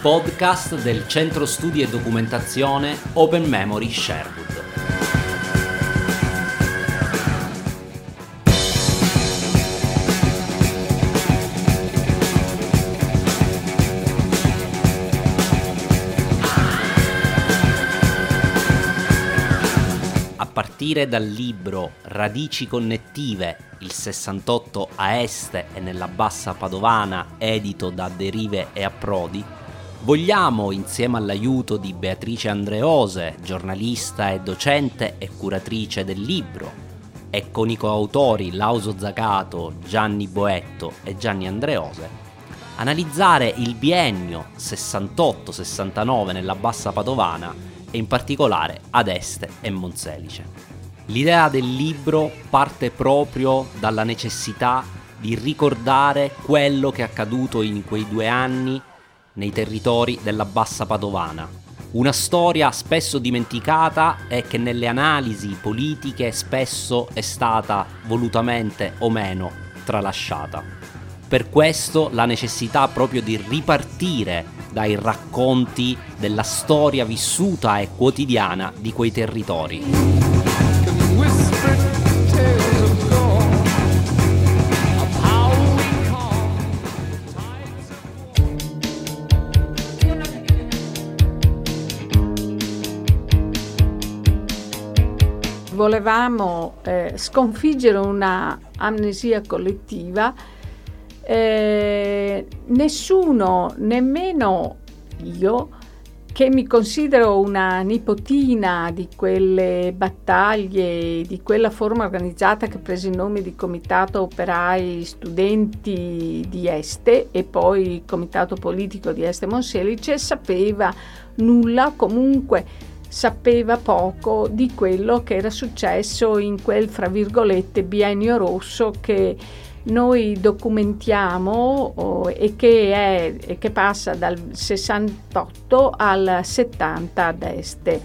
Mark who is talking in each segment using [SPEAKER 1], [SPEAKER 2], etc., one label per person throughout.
[SPEAKER 1] podcast del Centro Studi e Documentazione Open Memory Sherwood. A partire dal libro Radici connettive, il 68 a Este e nella Bassa Padovana, edito da Derive e Approdi, vogliamo, insieme all'aiuto di Beatrice Andreose, giornalista e docente e curatrice del libro, e con i coautori Lauso Zagato, Gianni Boetto e Gianni Andreose, analizzare il biennio 68-69 nella Bassa Padovana e in particolare ad Este e Monselice. L'idea del libro parte proprio dalla necessità di ricordare quello che è accaduto in quei 2 anni nei territori della Bassa Padovana. Una storia spesso dimenticata e che nelle analisi politiche spesso è stata volutamente o meno tralasciata. Per questo la necessità proprio di ripartire dai racconti della storia vissuta e quotidiana di quei territori.
[SPEAKER 2] Volevamo sconfiggere una amnesia collettiva. Nessuno, nemmeno io, che mi considero una nipotina di quelle battaglie, di quella forma organizzata che prese il nome di Comitato Operai Studenti di Este e poi Comitato Politico di Este Monselice, sapeva nulla, comunque sapeva poco di quello che era successo in quel, fra virgolette, biennio rosso che noi documentiamo e che passa dal 68 al 70 ad Este.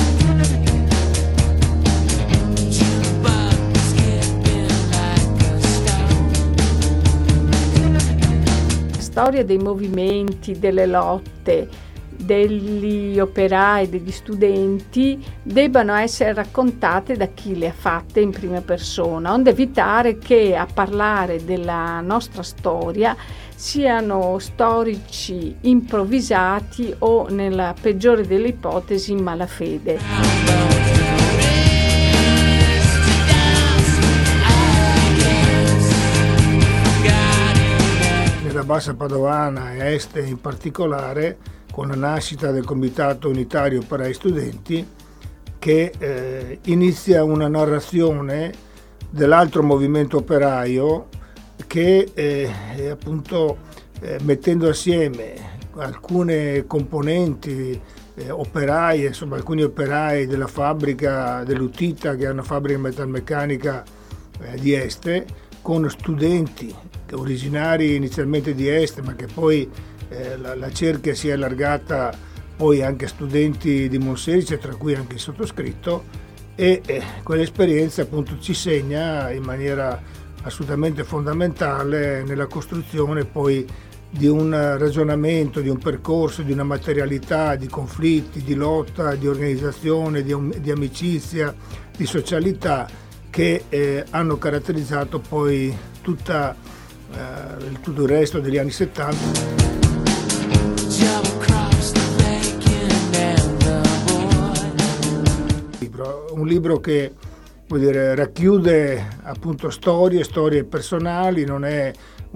[SPEAKER 2] Storia dei movimenti, delle lotte, degli operai, degli studenti debbano essere raccontate da chi le ha fatte in prima persona, onde evitare che a parlare della nostra storia siano storici improvvisati o, nella peggiore delle ipotesi, in malafede.
[SPEAKER 3] Nella Bassa Padovana e Este in particolare, con la nascita del Comitato Unitario Operai Studenti, che inizia una narrazione dell'altro movimento operaio che appunto mettendo assieme alcune componenti operaie, insomma alcuni operai della fabbrica dell'Utita, che è una fabbrica metalmeccanica di Este, con studenti originari inizialmente di Este, ma che poi la cerchia si è allargata poi anche a studenti di Monselice, tra cui anche il sottoscritto, e quell'esperienza appunto ci segna in maniera assolutamente fondamentale nella costruzione poi di un ragionamento, di un percorso, di una materialità, di conflitti, di lotta, di organizzazione, di amicizia, di socialità che hanno caratterizzato poi tutto il resto degli anni 70. Un libro che, vuol dire, racchiude appunto storie personali, non è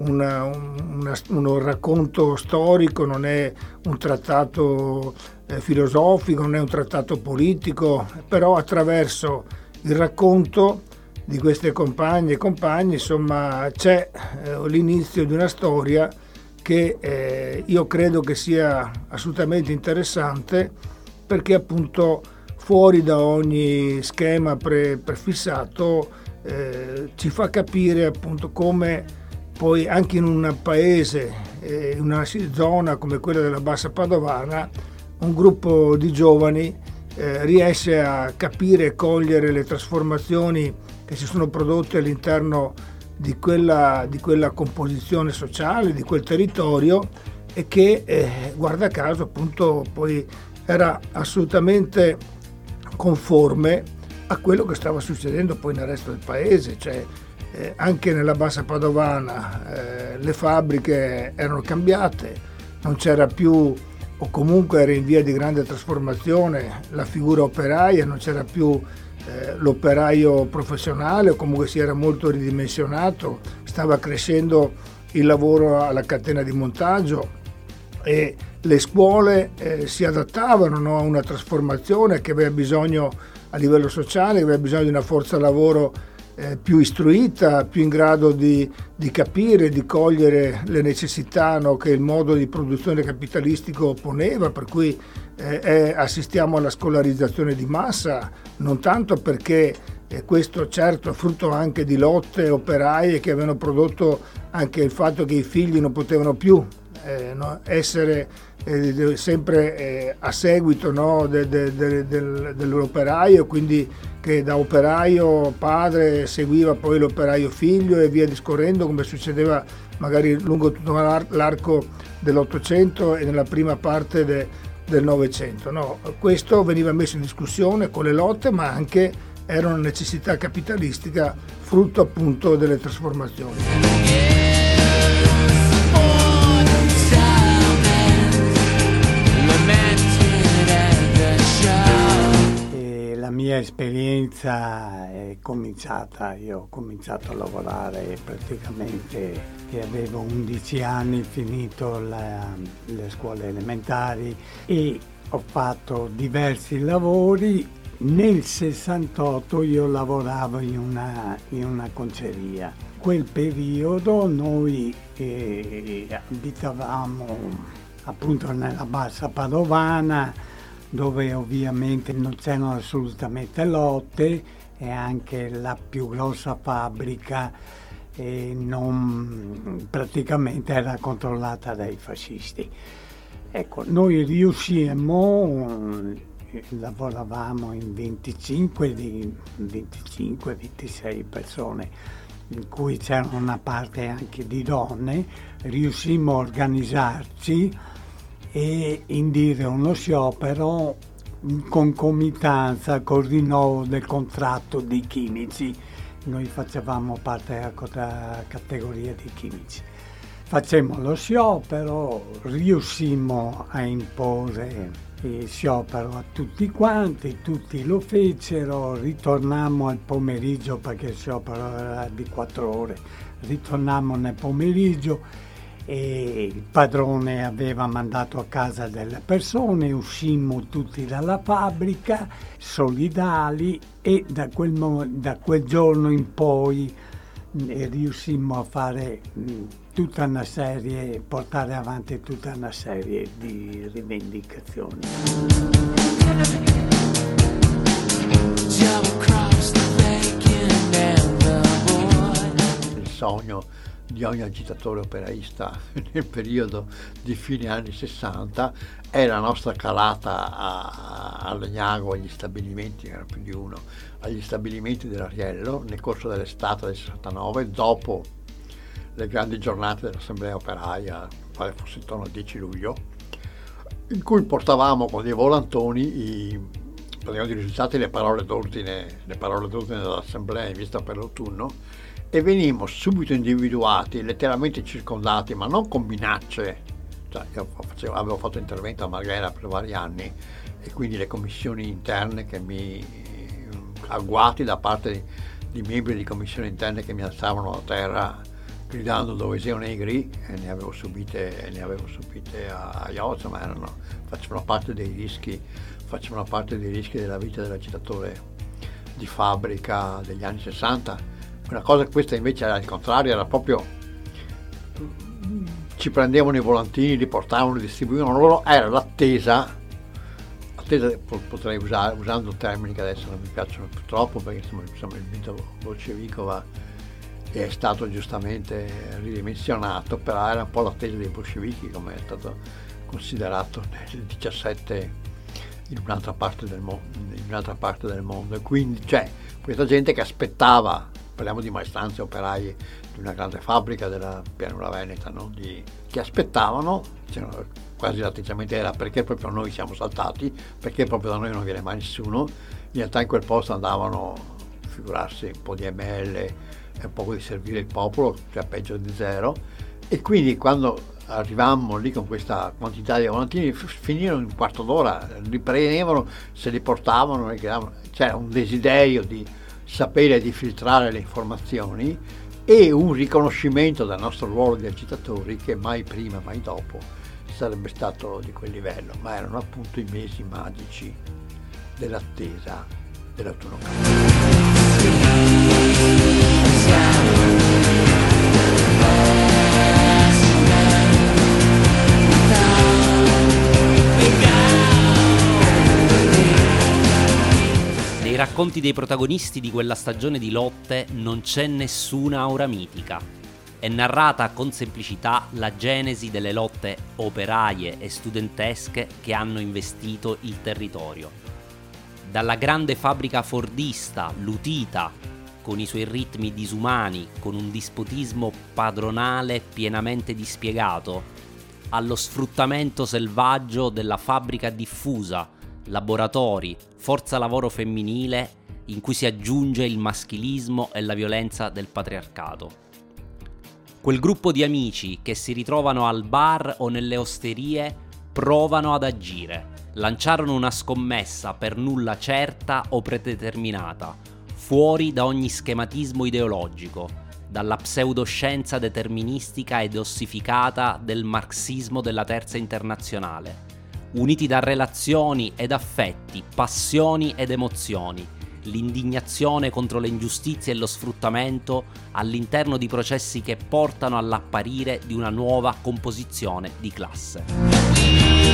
[SPEAKER 3] un racconto storico, non è un trattato filosofico, non è un trattato politico, però attraverso il racconto di queste compagne e compagni, insomma, c'è l'inizio di una storia che io credo che sia assolutamente interessante, perché appunto fuori da ogni schema prefissato ci fa capire appunto come poi anche in un paese, in una zona come quella della Bassa Padovana, un gruppo di giovani riesce a capire e cogliere le trasformazioni che si sono prodotte all'interno di quella composizione sociale, di quel territorio, e che guarda caso appunto poi era assolutamente conforme a quello che stava succedendo poi nel resto del paese, cioè anche nella Bassa Padovana le fabbriche erano cambiate, non c'era più, o comunque era in via di grande trasformazione, la figura operaia, non c'era più l'operaio professionale, o comunque si era molto ridimensionato, stava crescendo il lavoro alla catena di montaggio e le scuole si adattavano, no, a una trasformazione che aveva bisogno a livello sociale, che aveva bisogno di una forza lavoro più istruita, più in grado di capire, di cogliere le necessità, no, che il modo di produzione capitalistico poneva, per cui assistiamo alla scolarizzazione di massa, non tanto perché questo certo è frutto anche di lotte operaie che avevano prodotto anche il fatto che i figli non potevano più essere sempre a seguito, no, dell'operaio, quindi che da operaio padre seguiva poi l'operaio figlio e via discorrendo, come succedeva magari lungo tutto l'arco dell'Ottocento e nella prima parte del Novecento. No, questo veniva messo in discussione con le lotte, ma anche era una necessità capitalistica frutto appunto delle trasformazioni.
[SPEAKER 4] La mia esperienza è cominciata, io ho cominciato a lavorare praticamente che avevo 11 anni, finito le scuole elementari e ho fatto diversi lavori. Nel 68 io lavoravo in una conceria. In quel periodo noi abitavamo appunto nella Bassa Padovana, dove ovviamente non c'erano assolutamente lotte e anche la più grossa fabbrica praticamente era controllata dai fascisti. Ecco, noi riuscimmo, lavoravamo in 25-26 persone, in cui c'era una parte anche di donne, riuscimmo a organizzarci e indire uno sciopero in concomitanza col rinnovo del contratto dei chimici. Noi facevamo parte della categoria dei chimici. Facemmo lo sciopero, riuscimmo a imporre il sciopero a tutti quanti, tutti lo fecero, ritornammo al pomeriggio perché il sciopero era di 4 ore, ritornammo nel pomeriggio e il padrone aveva mandato a casa delle persone, uscimmo tutti dalla fabbrica solidali e da quel giorno in poi riuscimmo a fare portare avanti tutta una serie di rivendicazioni.
[SPEAKER 5] Il sogno di ogni agitatore operaista nel periodo di fine anni 60 è la nostra calata a Legnago, agli stabilimenti, era più di uno, agli stabilimenti dell'Ariello nel corso dell'estate del 69, dopo le grandi giornate dell'Assemblea Operaia, quale fosse intorno al 10 luglio, in cui portavamo con dei volantoni praticamente i risultati, le parole d'ordine dell'Assemblea in vista per l'autunno, e venimmo subito individuati, letteralmente circondati, ma non con minacce. Cioè, io avevo fatto intervento a Marghera per vari anni e quindi le commissioni interne agguati da parte di membri di commissioni interne che mi alzavano a terra gridando dove siano negri, e ne avevo subite a Iozzo, ma facevano parte dei rischi della vita dell'agitatore di fabbrica degli anni 60. Una cosa, questa invece era il contrario, era proprio ci prendevano i volantini, li portavano, li distribuivano loro, era l'attesa, potrei usare, usando termini che adesso non mi piacciono più troppo, perché insomma il mito bolscevico è stato giustamente ridimensionato, però era un po' l'attesa dei bolscevichi, come è stato considerato nel 17 in un'altra parte del mondo, e quindi c'è questa gente che aspettava, parliamo di maestranze operaie una grande fabbrica della pianura veneta, no? Che aspettavano, quasi l'atteggiamento era perché proprio noi siamo saltati, perché proprio da noi non viene mai nessuno. In realtà in quel posto andavano, figurarsi, un po' di ml e un po' di servire il popolo, cioè peggio di zero, e quindi quando arrivammo lì con questa quantità di volantini, finirono in un quarto d'ora, li prendevano, se li portavano, c'era un desiderio di sapere e di filtrare le informazioni e un riconoscimento del nostro ruolo di agitatori che mai prima, mai dopo sarebbe stato di quel livello, ma erano appunto i mesi magici dell'attesa dell'autonomia.
[SPEAKER 1] Nei racconti dei protagonisti di quella stagione di lotte non c'è nessuna aura mitica. È narrata con semplicità la genesi delle lotte operaie e studentesche che hanno investito il territorio. Dalla grande fabbrica fordista, l'Utita, con i suoi ritmi disumani, con un dispotismo padronale pienamente dispiegato, allo sfruttamento selvaggio della fabbrica diffusa, laboratori, forza lavoro femminile in cui si aggiunge il maschilismo e la violenza del patriarcato. Quel gruppo di amici che si ritrovano al bar o nelle osterie provano ad agire, lanciarono una scommessa per nulla certa o predeterminata, fuori da ogni schematismo ideologico, dalla pseudoscienza deterministica ed ossificata del marxismo della Terza Internazionale, uniti da relazioni ed affetti, passioni ed emozioni, l'indignazione contro le ingiustizie e lo sfruttamento all'interno di processi che portano all'apparire di una nuova composizione di classe.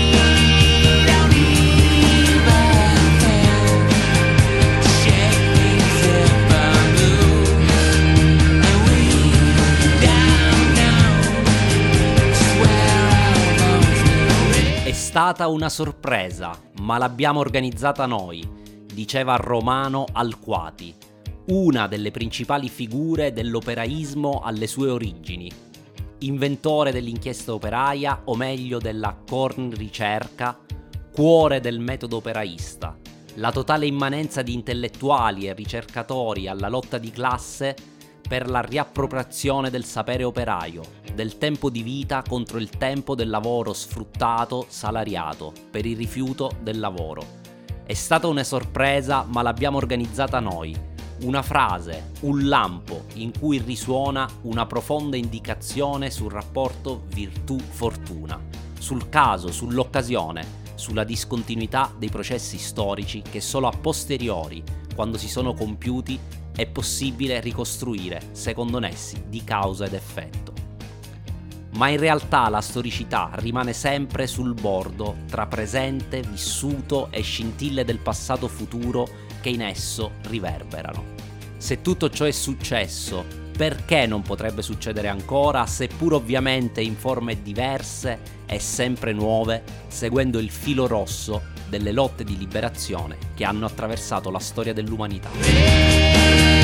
[SPEAKER 1] È stata una sorpresa, ma l'abbiamo organizzata noi, diceva Romano Alquati, una delle principali figure dell'operaismo alle sue origini, inventore dell'inchiesta operaia, o meglio della Korn ricerca, cuore del metodo operaista, la totale immanenza di intellettuali e ricercatori alla lotta di classe per la riappropriazione del sapere operaio, del tempo di vita contro il tempo del lavoro sfruttato, salariato, per il rifiuto del lavoro. È stata una sorpresa, ma l'abbiamo organizzata noi. Una frase, un lampo in cui risuona una profonda indicazione sul rapporto virtù-fortuna, sul caso, sull'occasione, sulla discontinuità dei processi storici che solo a posteriori, quando si sono compiuti, è possibile ricostruire secondo nessi di causa ed effetto. Ma in realtà la storicità rimane sempre sul bordo tra presente, vissuto e scintille del passato futuro che in esso riverberano. Se tutto ciò è successo, perché non potrebbe succedere ancora, seppur ovviamente in forme diverse e sempre nuove, seguendo il filo rosso delle lotte di liberazione che hanno attraversato la storia dell'umanità?